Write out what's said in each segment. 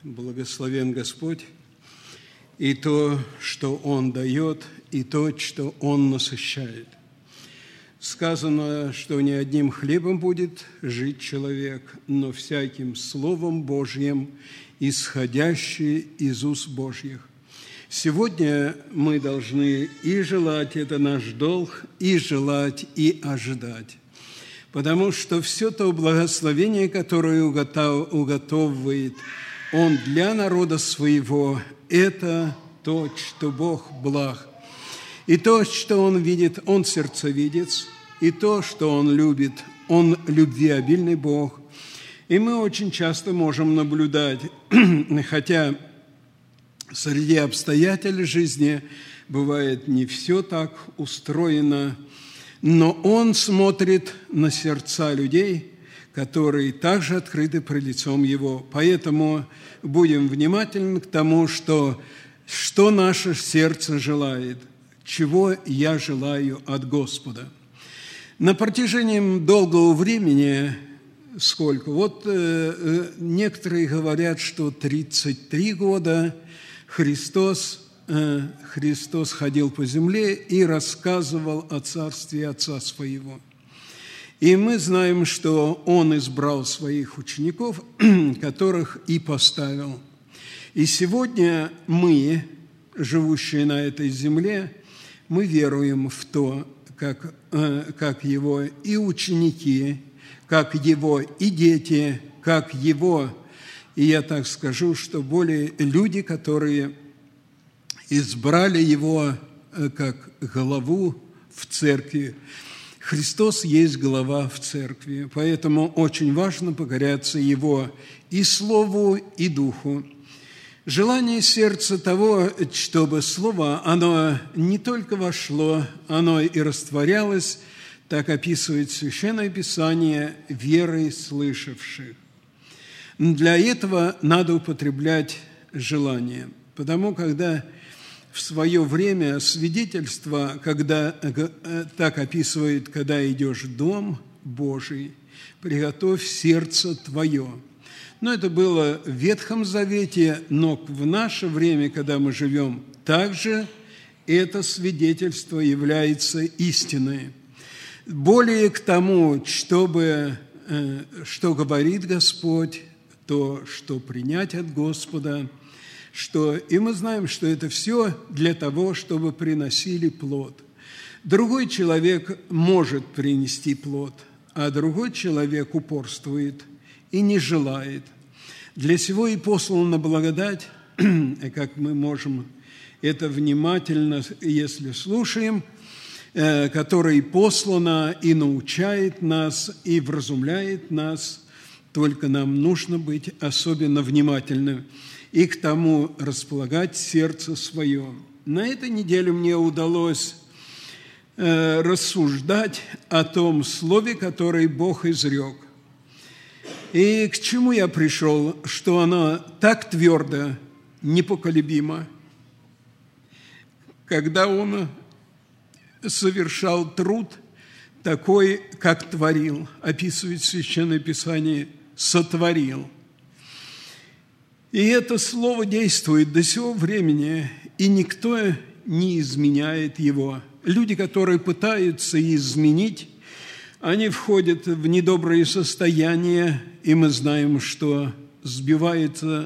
Благословен Господь, и то, что Он дает, и то, что Он насыщает. Сказано, что не одним хлебом будет жить человек, но всяким Словом Божьим, исходящим из уст Божьих. Сегодня мы должны и желать, это наш долг, и желать, и ожидать. Потому что все то благословение, которое уготовывает Он для народа своего, это то, что Бог благ. И то, что Он видит, Он сердцевидец, и то, что Он любит, Он любвеобильный Бог. И мы очень часто можем наблюдать, хотя среди обстоятельств жизни бывает не все так устроено, но Он смотрит на сердца людей, которые также открыты пред лицом Его. Поэтому будем внимательны к тому, что наше сердце желает, чего я желаю от Господа. На протяжении долгого времени, некоторые говорят, что 33 года Христос ходил по земле и рассказывал о царстве Отца Своего. И мы знаем, что Он избрал своих учеников, которых и поставил. И сегодня мы, живущие на этой земле, мы веруем в то, как Его и ученики, как Его и дети, как Его, и я так скажу, что более люди, которые избрали Его как главу в церкви. Христос есть глава в церкви, поэтому очень важно покоряться Его и Слову, и Духу. Желание сердца того, чтобы Слово, оно не только вошло, оно и растворялось, так описывает Священное Писание, верой слышавших. Для этого надо употреблять желание, потому когда в свое время свидетельство, когда так описывает, когда идешь в Дом Божий, приготовь сердце твое. Но это было в Ветхом Завете, но в наше время, когда мы живем, также это свидетельство является истиной. Более к тому, что говорит Господь, то, что принять от Господа, и мы знаем, что это все для того, чтобы приносили плод. Другой человек может принести плод, а другой человек упорствует и не желает. Для сего и послана благодать, как мы можем это внимательно, если слушаем, которая послана и научает нас, и вразумляет нас, только нам нужно быть особенно внимательными и к тому располагать сердце свое. На этой неделе мне удалось рассуждать о том слове, которое Бог изрек. И к чему я пришел, что оно так твердо, непоколебимо, когда Он совершал труд такой, как творил, описывает Священное Писание, сотворил. И это слово действует до сего времени, и никто не изменяет его. Люди, которые пытаются изменить, они входят в недоброе состояние, и мы знаем, что сбиваются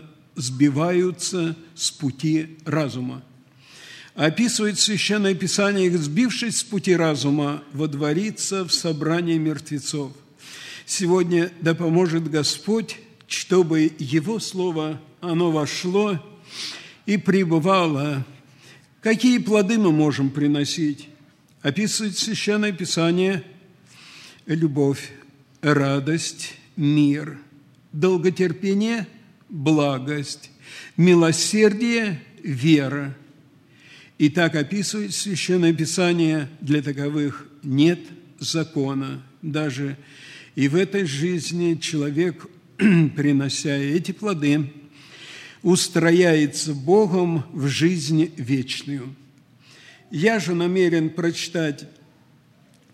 с пути разума. Описывает Священное Писание, сбившись с пути разума, водворится в собрании мертвецов. Сегодня да поможет Господь, чтобы Его Слово, оно вошло и пребывало. Какие плоды мы можем приносить? Описывает Священное Писание: любовь, радость, мир, долготерпение, благость, милосердие, вера. И так описывает Священное Писание: для таковых нет закона. Даже и в этой жизни человек, принося эти плоды, устрояется Богом в жизнь вечную. Я же намерен прочитать,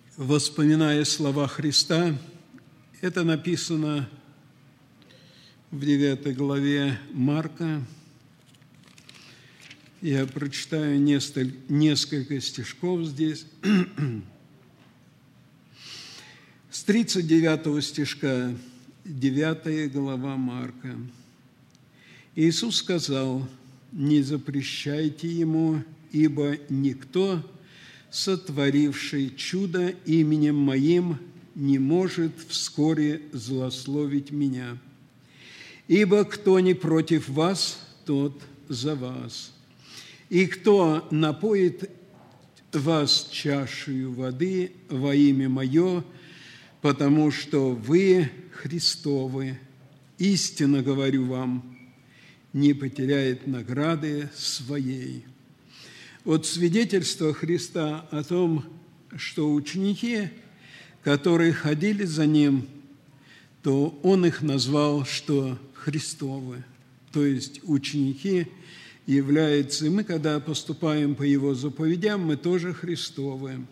воспоминая слова Христа, это написано в 9 главе Марка. Я прочитаю несколько стишков здесь. С 39 стишка, 9 глава Марка. Иисус сказал: «Не запрещайте ему, ибо никто, сотворивший чудо именем Моим, не может вскоре злословить Меня. Ибо кто не против вас, тот за вас. И кто напоит вас чашею воды во имя Мое, потому что вы Христовы, истинно говорю вам, не потеряет награды своей». Вот свидетельство Христа о том, что ученики, которые ходили за Ним, то Он их назвал, что Христовы, то есть ученики являются, и мы, когда поступаем по Его заповедям, мы тоже Христовы.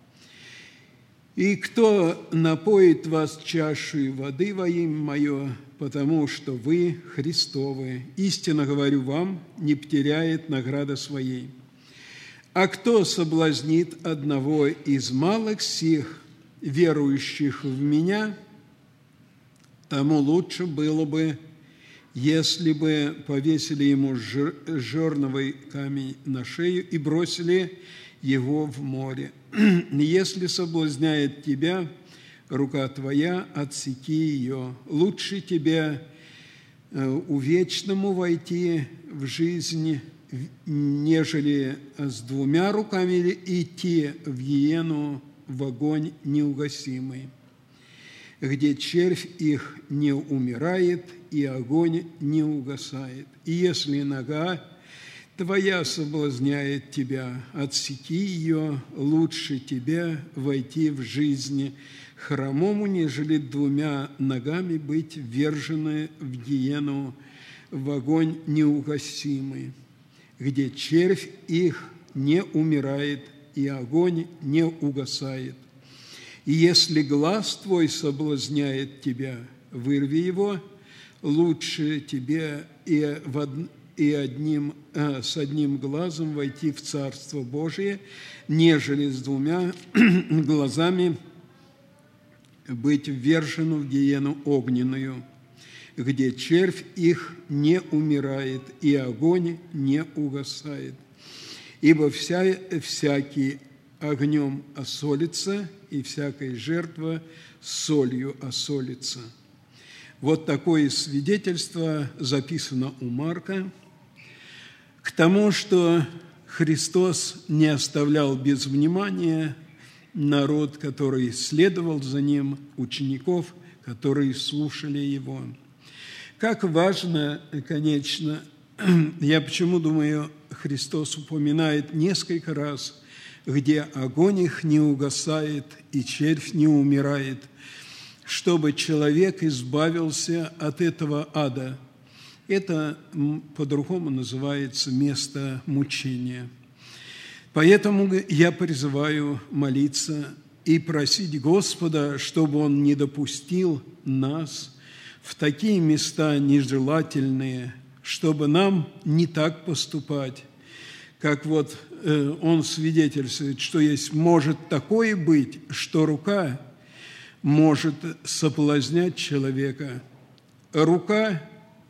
«И кто напоит вас чашей воды во имя Мое, потому что вы Христовы, истинно говорю вам, не потеряет награды своей. А кто соблазнит одного из малых сих, верующих в Меня, тому лучше было бы, если бы повесили ему жерновый камень на шею и бросили его в море. Если соблазняет тебя рука твоя, отсеки ее. Лучше тебе увечному войти в жизнь, нежели с двумя руками идти в гиену, в огонь неугасимый, где червь их не умирает и огонь не угасает. И если нога твоя соблазняет тебя, отсеки ее, лучше тебе войти в жизнь хромому, нежели двумя ногами быть ввержены в гиену, в огонь неугасимый, где червь их не умирает и огонь не угасает. И если глаз твой соблазняет тебя, вырви его, лучше тебе с одним глазом войти в Царство Божие, нежели с двумя глазами быть ввержену в гиену огненную, где червь их не умирает и огонь не угасает. Ибо всякий огнем осолится, и всякая жертва солью осолится». Вот такое свидетельство записано у Марка к тому, что Христос не оставлял без внимания народ, который следовал за Ним, учеников, которые слушали Его. Как важно, конечно, я почему думаю, Христос упоминает несколько раз, где огонь их не угасает и червь не умирает, чтобы человек избавился от этого ада. Это по-другому называется место мучения. Поэтому я призываю молиться и просить Господа, чтобы Он не допустил нас в такие места нежелательные, чтобы нам не так поступать, как вот Он свидетельствует, что есть может такое быть, что рука может соблазнять человека, рука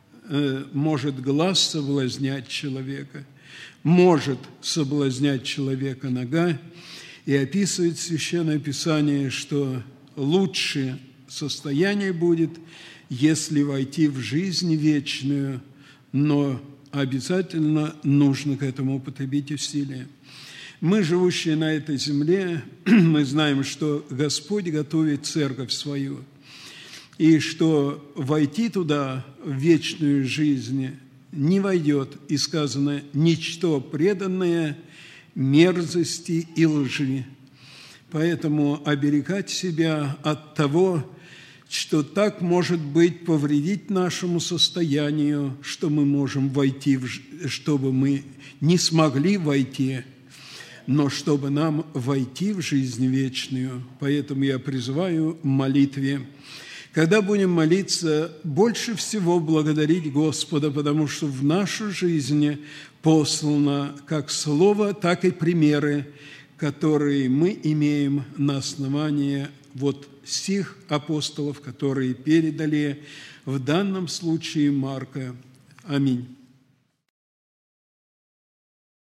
может глаз соблазнять человека, может соблазнять человека нога, и описывает Священное Писание, что лучше состояние будет, если войти в жизнь вечную, но обязательно нужно к этому употребить усилия. Мы, живущие на этой земле, мы знаем, что Господь готовит церковь свою, и что войти туда, в вечную жизнь, не войдет, и сказано, ничто преданное мерзости и лжи. Поэтому оберегать себя от того, что так, может быть, повредить нашему состоянию, что мы можем войти, чтобы мы не смогли войти, но чтобы нам войти в жизнь вечную. Поэтому я призываю в молитве когда будем молиться, больше всего благодарить Господа, потому что в нашу жизнь послано как слово, так и примеры, которые мы имеем на основании вот сих апостолов, которые передали в данном случае Марка. Аминь.